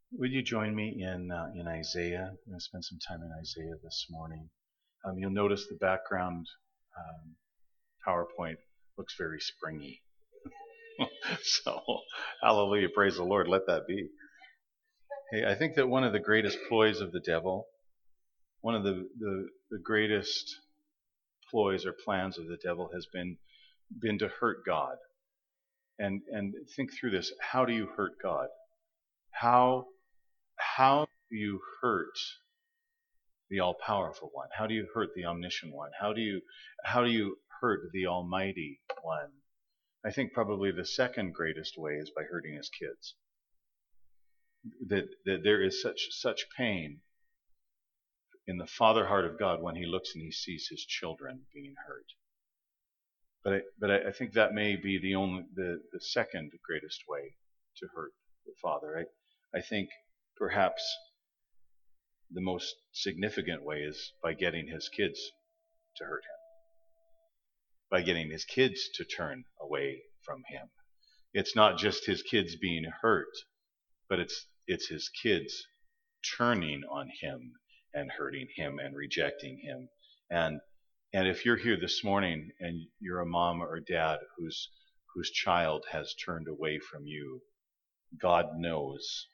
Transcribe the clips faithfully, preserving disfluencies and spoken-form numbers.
Would you join me in uh, in Isaiah? We're going to spend some time in Isaiah this morning. Um, you'll notice the background um, PowerPoint looks very springy. So, hallelujah, praise the Lord. Let that be. Hey, I think that one of the greatest ploys of the devil, one of the the, the greatest ploys or plans of the devil has been been to hurt God. And and think through this. How do you hurt God? How how do you hurt the all-powerful one? How do you hurt the omniscient one? How do you how do you hurt the almighty one? I think probably the second greatest way is by hurting his kids. That that there is such such pain in the father heart of God when he looks and he sees his children being hurt. But I, but I, I think that may be the only the, the second greatest way to hurt the father. I I think perhaps the most significant way is by getting his kids to hurt him, by getting his kids to turn away from him. It's not just his kids being hurt, but it's it's his kids turning on him and hurting him and rejecting him. And and if you're here this morning and you're a mom or a dad whose whose child has turned away from you, God knows.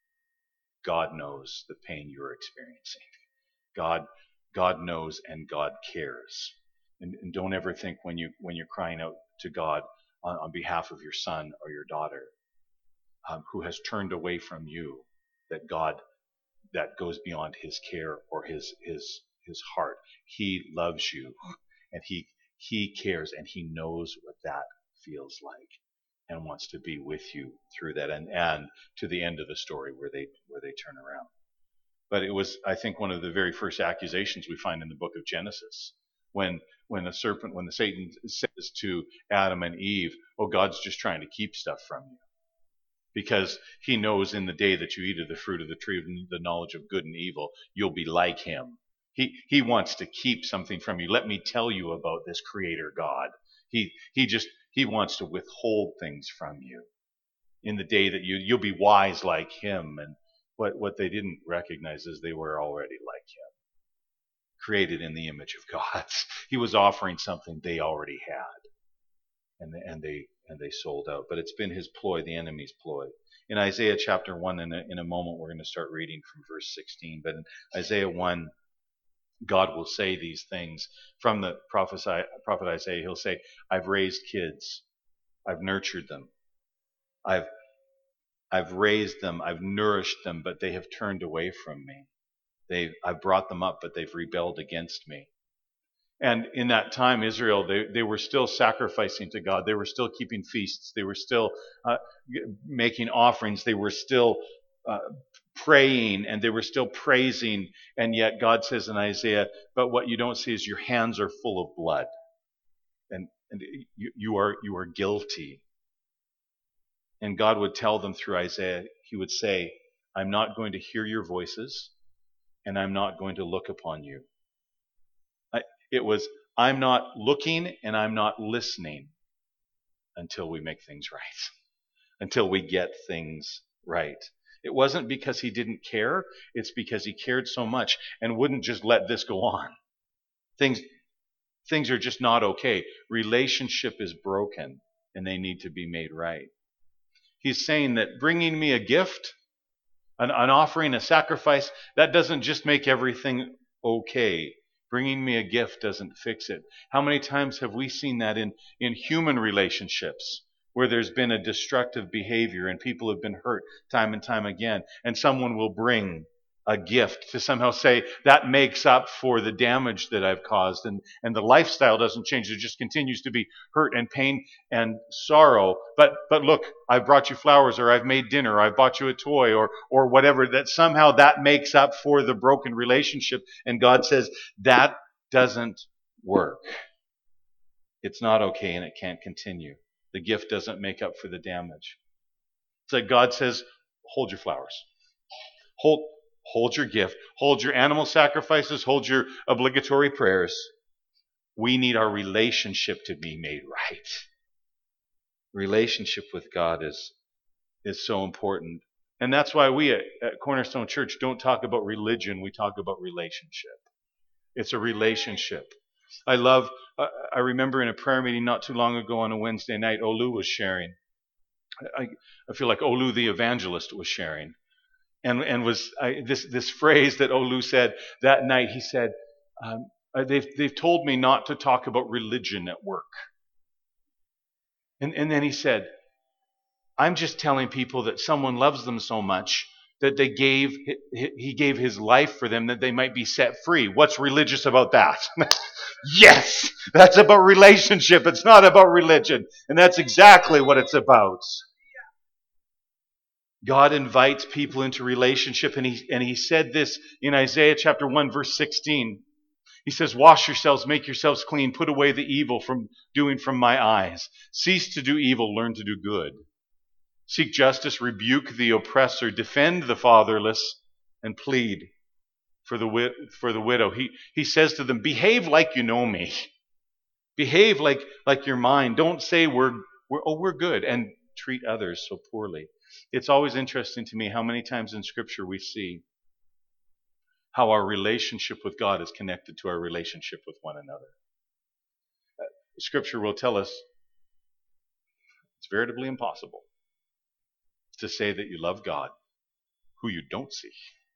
God knows the pain you're experiencing. God God knows and God cares. And, and don't ever think when you when you're crying out to God on, on behalf of your son or your daughter um, who has turned away from you, that God that goes beyond his care or his his his heart. He loves you, and he he cares, and he knows what that feels like, and wants to be with you through that, and and to the end of the story where they where they turn around. But it was, I think, one of the very first accusations we find in the book of Genesis, when when the serpent, when the Satan says to Adam and Eve, "Oh, God's just trying to keep stuff from you, because he knows in the day that you eat of the fruit of the tree of the knowledge of good and evil, you'll be like him." He he wants to keep something from you. Let me tell you about this Creator God. He he just he wants to withhold things from you in the day that you you'll be wise like him. And what what they didn't recognize is they were already like him, created in the image of God. He was offering something they already had, and they, and they and they sold out. But it's been his ploy, the enemy's ploy. In Isaiah chapter one, in a, in a moment, we're going to start reading from verse sixteen. But in Isaiah one, God will say these things from the prophet Isaiah. He'll say, "I've raised kids, I've nurtured them, I've I've raised them, I've nourished them, but they have turned away from me. They I've brought them up, but they've rebelled against me." And in that time, Israel, they, they were still sacrificing to God. They were still keeping feasts. They were still uh, making offerings. They were still uh, praying, and they were still praising. And yet God says in Isaiah, "But what you don't see is your hands are full of blood. And, and you, you are you are guilty." And God would tell them through Isaiah, he would say, "I'm not going to hear your voices, and I'm not going to look upon you." I, it was, "I'm not looking and I'm not listening until we make things right, until we get things right." It wasn't because he didn't care. It's because he cared so much and wouldn't just let this go on. Things, things are just not okay. Relationship is broken and they need to be made right. He's saying that bringing me a gift, an, an offering, a sacrifice, that doesn't just make everything okay. Bringing me a gift doesn't fix it. How many times have we seen that in, in human relationships where there's been a destructive behavior and people have been hurt time and time again, and someone will bring a gift to somehow say that makes up for the damage that I've caused, and, and the lifestyle doesn't change. There just continues to be hurt and pain and sorrow. But but look, I've brought you flowers, or I've made dinner, or I've bought you a toy, or or whatever, that somehow that makes up for the broken relationship. And God says that doesn't work. It's not okay, and it can't continue. The gift doesn't make up for the damage. It's like God says, hold your flowers. Hold Hold your gift. Hold your animal sacrifices. Hold your obligatory prayers. We need our relationship to be made right. Relationship with God is, is so important. And that's why we at, at Cornerstone Church don't talk about religion, we talk about relationship. It's a relationship. I love, uh, I remember in a prayer meeting not too long ago on a Wednesday night, Olu was sharing. I, I feel like Olu the evangelist was sharing. And, and was I, this, this phrase that Olu said that night, he said, um, they've, they've told me not to talk about religion at work. And, and then he said, I'm just telling people that someone loves them so much that they gave, he gave his life for them that they might be set free. What's religious about that? Yes, that's about relationship. It's not about religion. And that's exactly what it's about. God invites people into relationship, and he, and he said this in Isaiah chapter one, verse sixteen. He says, wash yourselves, make yourselves clean, put away the evil from doing from my eyes. Cease to do evil, learn to do good. Seek justice, rebuke the oppressor, defend the fatherless, and plead for the for the widow. He he says to them, behave like you know me. Behave like like you're mine. Don't say we're we're oh we're good and treat others so poorly. It's always interesting to me how many times in Scripture we see how our relationship with God is connected to our relationship with one another. Scripture will tell us it's veritably impossible to say that you love God who you don't see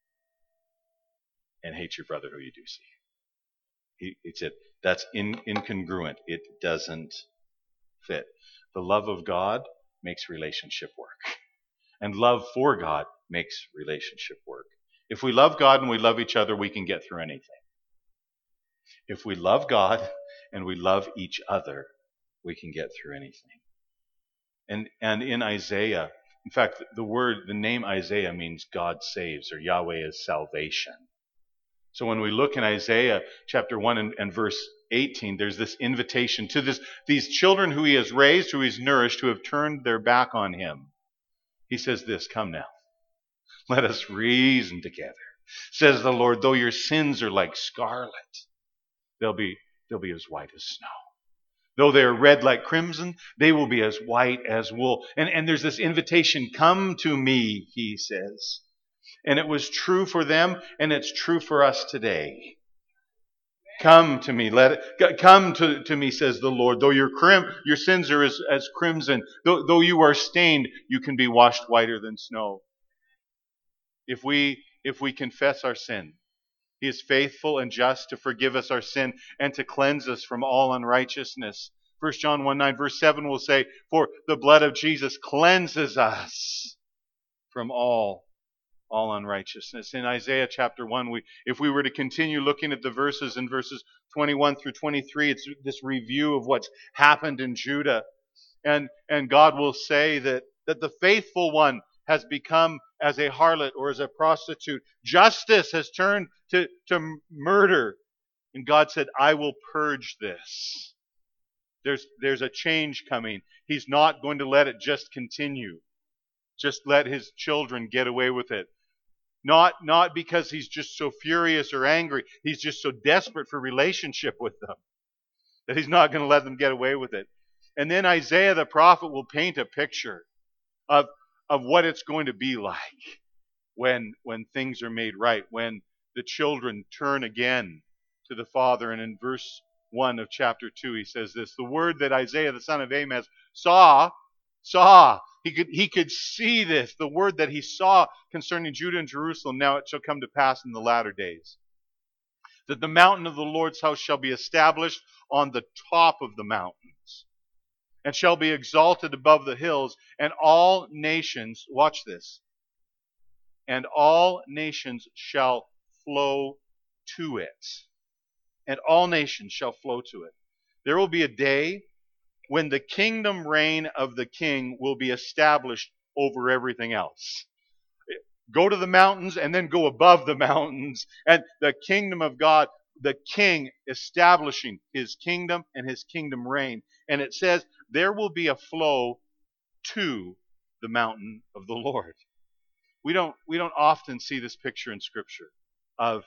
and hate your brother who you do see. He, it's it. That's in, incongruent. It doesn't fit. The love of God makes relationship work. And love for God makes relationship work. If we love God and we love each other, we can get through anything. If we love God and we love each other, we can get through anything. And and in Isaiah, in fact, the word, the name Isaiah means God saves, or Yahweh is salvation. So when we look in Isaiah chapter one and, and verse eighteen, there's this invitation to this these children who he has raised, who he's nourished, who have turned their back on him. He says this, come now, let us reason together. Says the Lord, though your sins are like scarlet, they'll be, they'll be as white as snow. Though they are red like crimson, they will be as white as wool. And, and there's this invitation, come to me, he says. And it was true for them, and it's true for us today. Come to me, let it, come to, to me, says the Lord. Though your crim, your sins are as, as crimson, though, though you are stained, you can be washed whiter than snow. If we, if we confess our sin, he is faithful and just to forgive us our sin and to cleanse us from all unrighteousness. First John one nine verse seven will say, for the blood of Jesus cleanses us from all all unrighteousness. In Isaiah chapter one, we, if we were to continue looking at the verses in verses twenty-one through twenty-three, it's this review of what's happened in Judah. And, and God will say that, that the faithful one has become as a harlot or as a prostitute. Justice has turned to, to murder. And God said, I will purge this. There's, there's a change coming. He's not going to let it just continue. Just let his children get away with it. Not, not because he's just so furious or angry. He's just so desperate for relationship with them that he's not going to let them get away with it. And then Isaiah the prophet will paint a picture of, of what it's going to be like when, when things are made right, when the children turn again to the Father. And in verse one of chapter two, he says this, the word that Isaiah the son of Amoz saw, saw, He could, he could see this, the word that he saw concerning Judah and Jerusalem. Now it shall come to pass in the latter days that the mountain of the Lord's house shall be established on the top of the mountains and shall be exalted above the hills, and all nations, watch this, and all nations shall flow to it. And all nations shall flow to it. There will be a day when the kingdom reign of the king will be established over everything else. Go to the mountains and then go above the mountains. And the kingdom of God, the king establishing his kingdom and his kingdom reign. And it says there will be a flow to the mountain of the Lord. We don't, we don't often see this picture in Scripture of,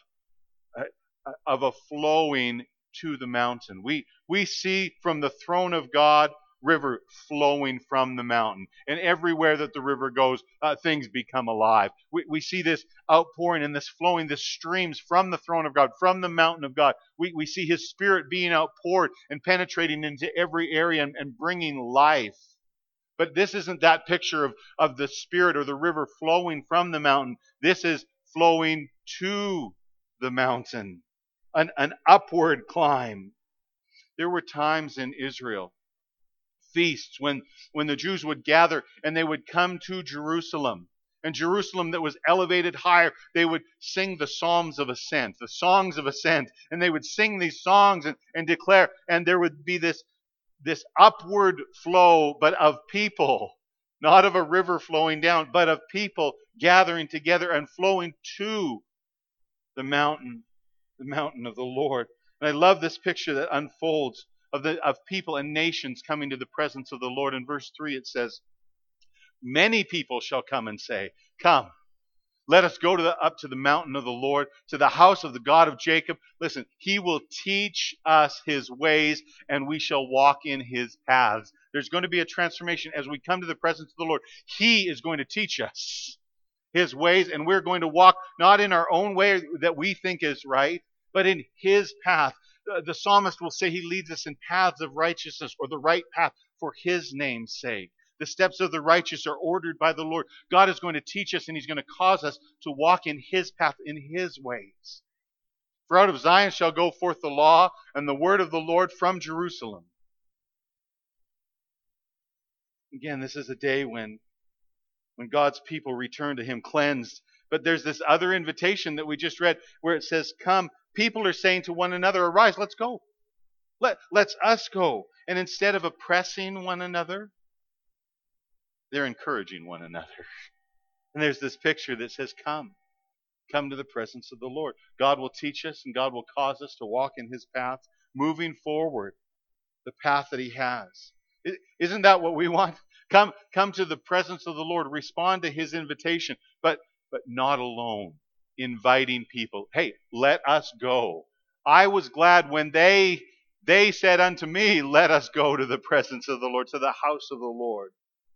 of a flowing to the mountain. We, we see from the throne of God river flowing from the mountain. And everywhere that the river goes, uh, things become alive. We, we see this outpouring and this flowing, this streams from the throne of God, from the mountain of God. We, we see His Spirit being outpoured and penetrating into every area and, and bringing life. But this isn't that picture of, of the Spirit or the river flowing from the mountain. This is flowing to the mountain, an, an upward climb. There were times in Israel, feasts, when, when the Jews would gather and they would come to Jerusalem. And Jerusalem that was elevated higher, they would sing the psalms of ascent, the songs of ascent. And they would sing these songs and, and declare, and there would be this this upward flow, but of people, not of a river flowing down, but of people gathering together and flowing to the mountain, the mountain of the Lord. And I love this picture that unfolds of the of people and nations coming to the presence of the Lord. In verse three it says, many people shall come and say, come, let us go to the, up to the mountain of the Lord, to the house of the God of Jacob. Listen, He will teach us His ways, and we shall walk in His paths. There's going to be a transformation as we come to the presence of the Lord. He is going to teach us His ways, and we're going to walk not in our own way that we think is right, but in His path. The, the psalmist will say He leads us in paths of righteousness, or the right path for His name's sake. The steps of the righteous are ordered by the Lord. God is going to teach us, and He's going to cause us to walk in His path, in His ways. For out of Zion shall go forth the law and the word of the Lord from Jerusalem. Again, this is a day when, when God's people return to Him cleansed. But there's this other invitation that we just read where it says, come, people are saying to one another, arise, let's go. Let, let's us go. And instead of oppressing one another, they're encouraging one another. And there's this picture that says, come. Come to the presence of the Lord. God will teach us and God will cause us to walk in His path, moving forward the path that He has. Isn't that what we want? Come, come to the presence of the Lord. Respond to His invitation, but, but not alone. Inviting people. Hey, let us go. I was glad when they, they said unto me, let us go to the presence of the Lord, to the house of the Lord.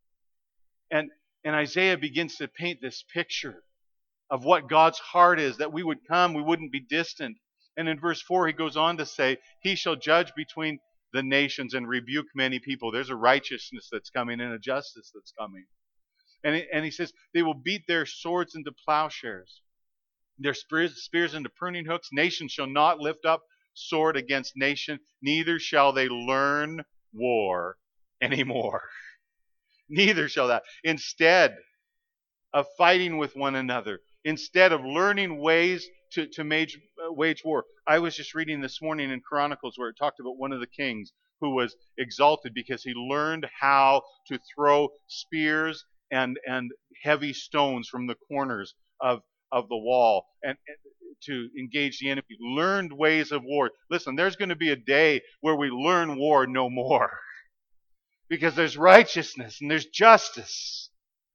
And, and Isaiah begins to paint this picture of what God's heart is, that we would come, we wouldn't be distant. And in verse four, he goes on to say, He shall judge between the nations and rebuke many people. There's a righteousness that's coming and a justice that's coming. And, he, and he says, they will beat their swords into plowshares, their spears, spears into pruning hooks. Nation shall not lift up sword against nation, neither shall they learn war anymore. Neither shall that. Instead of fighting with one another, instead of learning ways to, to wage, uh, wage war. I was just reading this morning in Chronicles where it talked about one of the kings who was exalted because he learned how to throw spears and, and heavy stones from the corners of, of the wall and, and to engage the enemy. Learned ways of war. Listen, there's going to be a day where we learn war no more. Because there's righteousness and there's justice.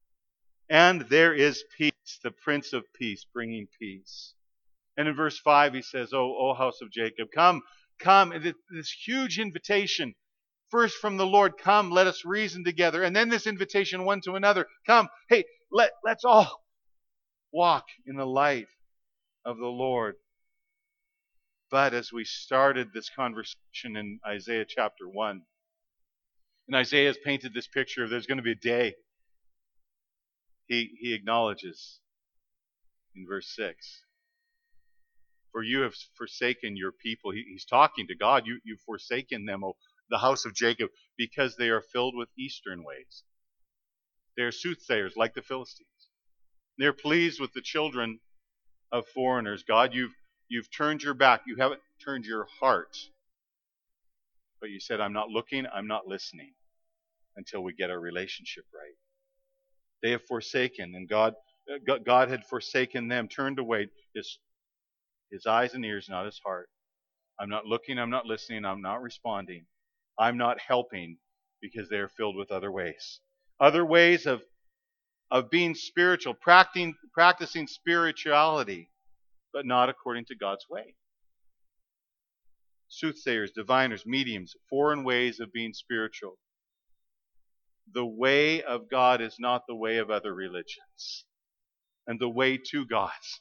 And there is peace, the Prince of Peace, bringing peace. And in verse five he says, Oh, O house of Jacob, come, come. And this huge invitation, first from the Lord, come, let us reason together. And then this invitation one to another, come, hey, let, let's all walk in the light of the Lord. But as we started this conversation in Isaiah chapter one, and Isaiah has painted this picture of there's going to be a day. He, he acknowledges in verse six, for you have forsaken your people. He, he's talking to God. You, you've forsaken them, O the house of Jacob, because they are filled with eastern ways. They are soothsayers like the Philistines. They're pleased with the children of foreigners. God, you've, you've turned your back. You haven't turned your heart. But you said, I'm not looking, I'm not listening until we get our relationship right. They have forsaken, and God God had forsaken them, turned away his, his eyes and ears, not his heart. I'm not looking, I'm not listening, I'm not responding. I'm not helping because they are filled with other ways. Other ways of, of being spiritual, practicing, practicing spirituality, but not according to God's way. Soothsayers, diviners, mediums, foreign ways of being spiritual. the way of God is not the way of other religions. And the way to God's.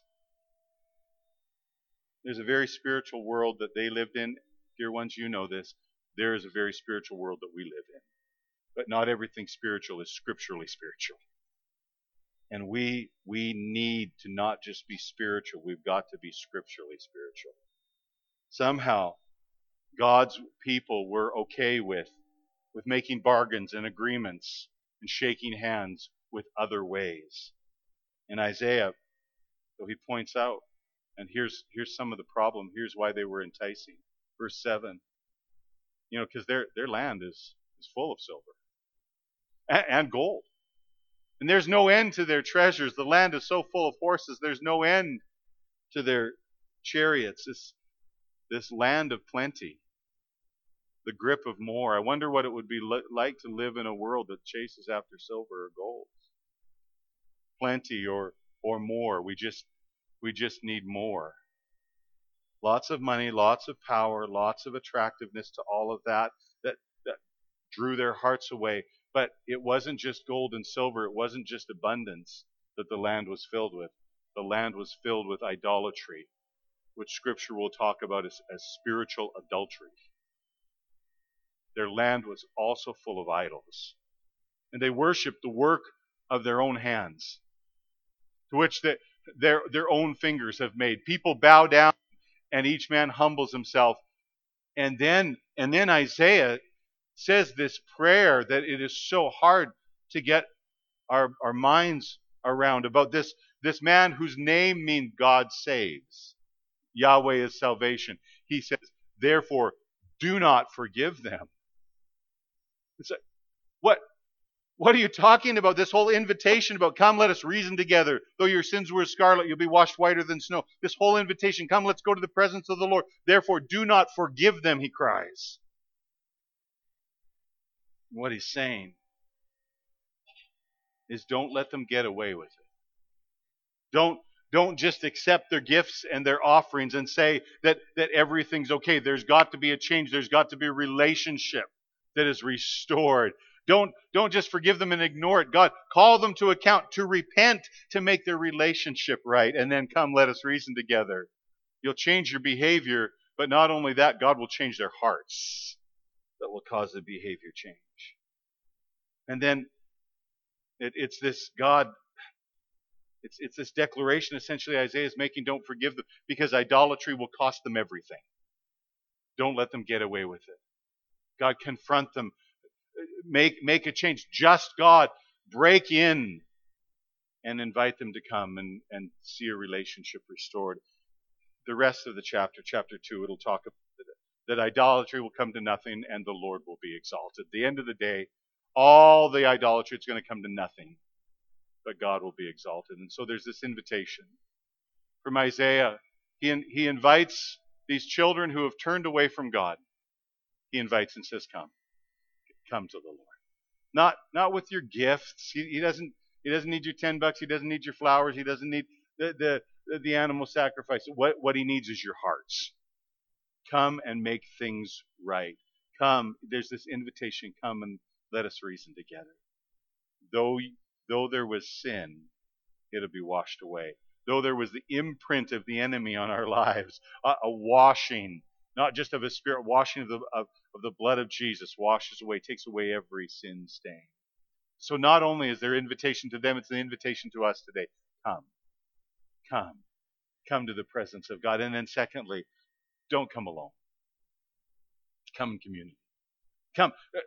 There's a very spiritual world that they lived in. Dear ones, you know this. There is a very spiritual world that we live in. But not everything spiritual is scripturally spiritual. And we we need to not just be spiritual, we've got to be scripturally spiritual. Somehow, God's people were okay with, with making bargains and agreements and shaking hands with other ways. In Isaiah, so he points out, and here's here's some of the problem. Here's why they were enticing. Verse seven. You know, because their their land is, is full of silver and, and gold. And there's no end to their treasures. The land is so full of horses, there's no end to their chariots. This, this land of plenty. The grip of more. I wonder what it would be li- like to live in a world that chases after silver or gold. Plenty or or more. We just we just need more. Lots of money, lots of power, lots of attractiveness to all of that that, that drew their hearts away. But it wasn't just gold and silver. It wasn't just abundance that the land was filled with. The land was filled with idolatry, which Scripture will talk about as, as spiritual adultery. Their land was also full of idols. And they worshiped the work of their own hands, to which the, their, their own fingers have made. People bow down and each man humbles himself. And then, and then Isaiah says this prayer that it is so hard to get our, our minds around about this, this man whose name means God saves. Yahweh is salvation. He says, therefore, do not forgive them. It's like, what? What are you talking about? This whole invitation about, come, let us reason together. Though your sins were as scarlet, you'll be washed whiter than snow. This whole invitation, come, let's go to the presence of the Lord. Therefore, do not forgive them, he cries. What he's saying is don't let them get away with it. Don't, don't just accept their gifts and their offerings and say that, that everything's okay. There's got to be a change. There's got to be a relationship that is restored. Don't, don't just forgive them and ignore it. God, call them to account, to repent, to make their relationship right, and then come, let us reason together. You'll change your behavior, but not only that, God will change their hearts that will cause the behavior change. And then it, it's this God, it's, it's this declaration essentially Isaiah is making, don't forgive them, because idolatry will cost them everything. Don't let them get away with it. God, confront them. Make, make a change. Just God, break in and invite them to come and, and see a relationship restored. The rest of the chapter, chapter two, it'll talk about that idolatry will come to nothing and the Lord will be exalted. At the end of the day, all the idolatry is going to come to nothing, but God will be exalted. And so there's this invitation from Isaiah. He, he invites these children who have turned away from God. He invites and says, come. Come to the Lord. Not, not with your gifts. He, he doesn't he doesn't need your ten bucks. He doesn't need your flowers. He doesn't need the, the, the animal sacrifice. What, what he needs is your hearts. Come and make things right. Come. There's this invitation. Come and let us reason together. Though, though there was sin, it'll be washed away. Though there was the imprint of the enemy on our lives, a, a washing, not just of his spirit, washing of the, of, of the blood of Jesus washes away, takes away every sin stain. So not only is there invitation to them, it's an invitation to us today. Come. Come. Come to the presence of God. And then secondly, don't come alone. Come in community. Come.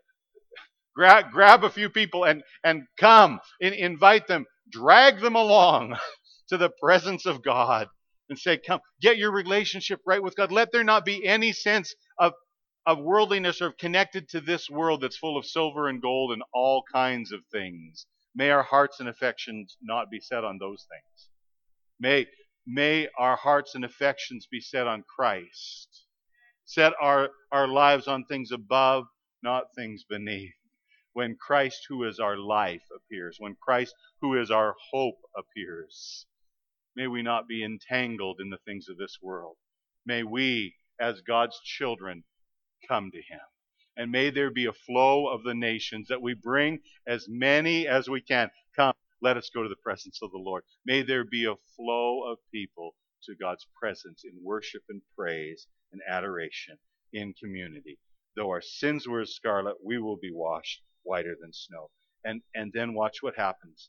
Grab, grab a few people and, and come. In, invite them. Drag them along to the presence of God. And say, come, get your relationship right with God. Let there not be any sense of, of worldliness or connected to this world that's full of silver and gold and all kinds of things. May our hearts and affections not be set on those things. May, may our hearts and affections be set on Christ. Set our, our lives on things above, not things beneath. When Christ, who is our life, appears. When Christ, who is our hope, appears. May we not be entangled in the things of this world. May we, as God's children, come to Him. And may there be a flow of the nations, that we bring as many as we can. Come, let us go to the presence of the Lord. May there be a flow of people to God's presence in worship and praise and adoration in community. Though our sins were as scarlet, we will be washed whiter than snow. And, and then watch what happens.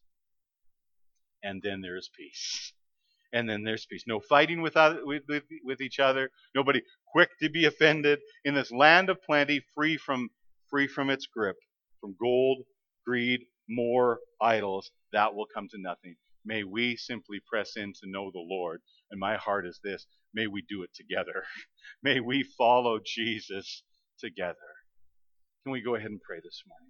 And then there is peace. And then there's peace. No fighting with, other, with, with, with each other. Nobody quick to be offended. In this land of plenty, free from, free from its grip, from gold, greed, more idols, that will come to nothing. May we simply press in to know the Lord. And my heart is this: may we do it together. May we follow Jesus together. Can we go ahead and pray this morning?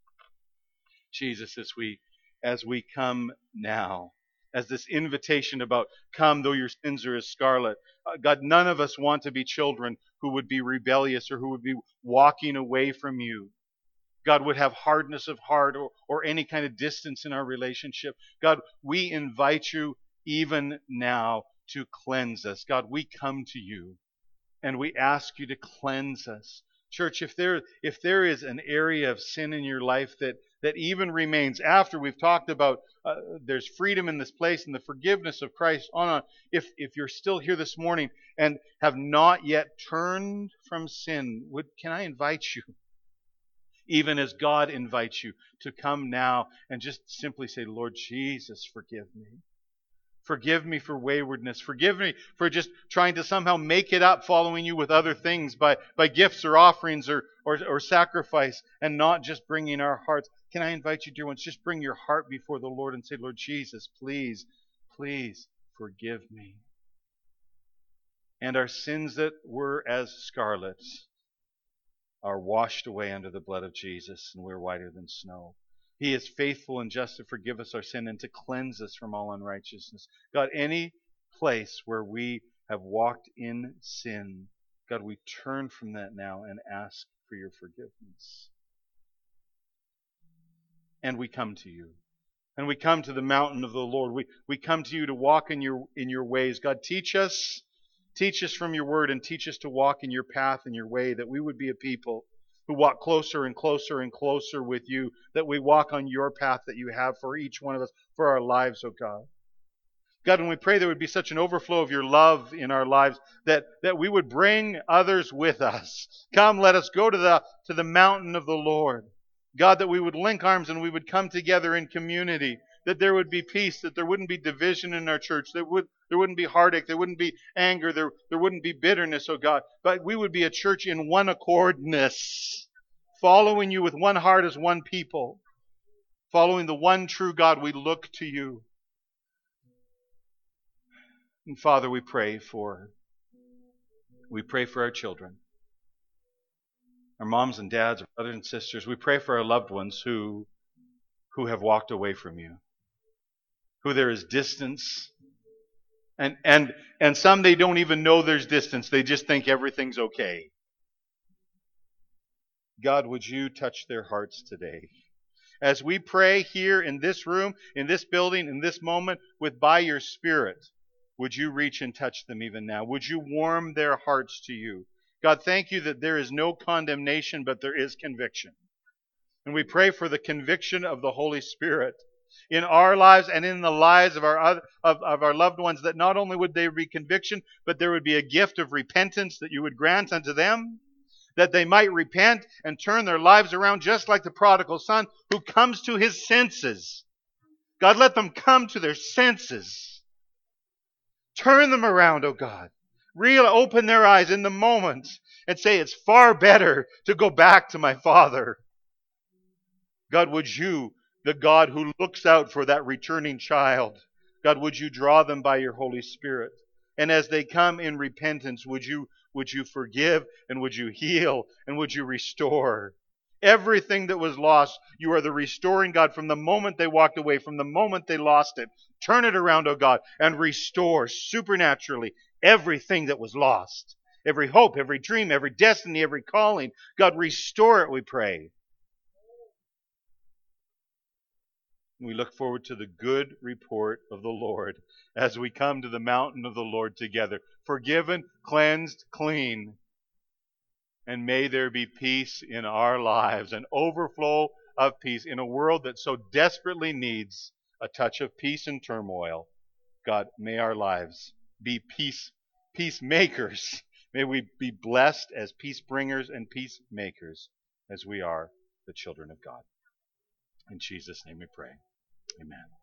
Jesus, as we as we come now, as this invitation about come though your sins are as scarlet. Uh, God, none of us want to be children who would be rebellious or who would be walking away from you. God, would have hardness of heart or, or any kind of distance in our relationship. God, we invite you even now to cleanse us. God, we come to you and we ask you to cleanse us. Church, if there if there is an area of sin in your life that, that even remains after we've talked about uh, there's freedom in this place and the forgiveness of Christ on, on if if you're still here this morning and have not yet turned from sin, would can I invite you, even as God invites you, to come now and just simply say, Lord Jesus, forgive me. Forgive me for waywardness. Forgive me for just trying to somehow make it up following you with other things by, by gifts or offerings or, or, or sacrifice, and not just bringing our hearts. Can I invite you, dear ones, just bring your heart before the Lord and say, Lord Jesus, please, please forgive me. And our sins that were as scarlet are washed away under the blood of Jesus, and we're whiter than snow. He is faithful and just to forgive us our sin and to cleanse us from all unrighteousness. God, any place where we have walked in sin, God, we turn from that now and ask for your forgiveness. And we come to you. And we come to the mountain of the Lord. We, we come to you to walk in your, in your ways. God, teach us, teach us from your word and teach us to walk in your path and your way, that we would be a people who walk closer and closer and closer with you, that we walk on your path that you have for each one of us, for our lives, oh God. God, when we pray there would be such an overflow of your love in our lives, that, that we would bring others with us. Come, let us go to the, to the mountain of the Lord. God, that we would link arms and we would come together in community, that there would be peace, that there wouldn't be division in our church, that would, there wouldn't be heartache, there wouldn't be anger, there, there wouldn't be bitterness, oh God, but we would be a church in one accordness, following you with one heart as one people, following the one true God. We look to you. And Father, we pray for, we pray for our children, our moms and dads, our brothers and sisters. We pray for our loved ones who, who have walked away from you, who there is distance. And, and, and some, they don't even know there's distance. They just think everything's okay. God, would you touch their hearts today? As we pray here in this room, in this building, in this moment, with by your Spirit, would you reach and touch them even now? Would you warm their hearts to you? God, thank you that there is no condemnation, but there is conviction. And we pray for the conviction of the Holy Spirit in our lives and in the lives of our other, of, of our loved ones, that not only would there be conviction, but there would be a gift of repentance that you would grant unto them, that they might repent and turn their lives around, just like the prodigal son who comes to his senses. God, let them come to their senses. Turn them around, oh God. Real, open their eyes in the moment and say, it's far better to go back to my Father. God, would you, the God who looks out for that returning child, God, would you draw them by your Holy Spirit? And as they come in repentance, would you, would you forgive and would you heal and would you restore? Everything that was lost, you are the restoring God from the moment they walked away, from the moment they lost it. Turn it around, oh God, and restore supernaturally everything that was lost. Every hope, every dream, every destiny, every calling. God, restore it, we pray. We look forward to the good report of the Lord as we come to the mountain of the Lord together. Forgiven, cleansed, clean. And may there be peace in our lives, an overflow of peace in a world that so desperately needs a touch of peace and turmoil. God, may our lives be peace, peacemakers. May we be blessed as peace bringers and peacemakers as we are the children of God. In Jesus' name we pray. Amen.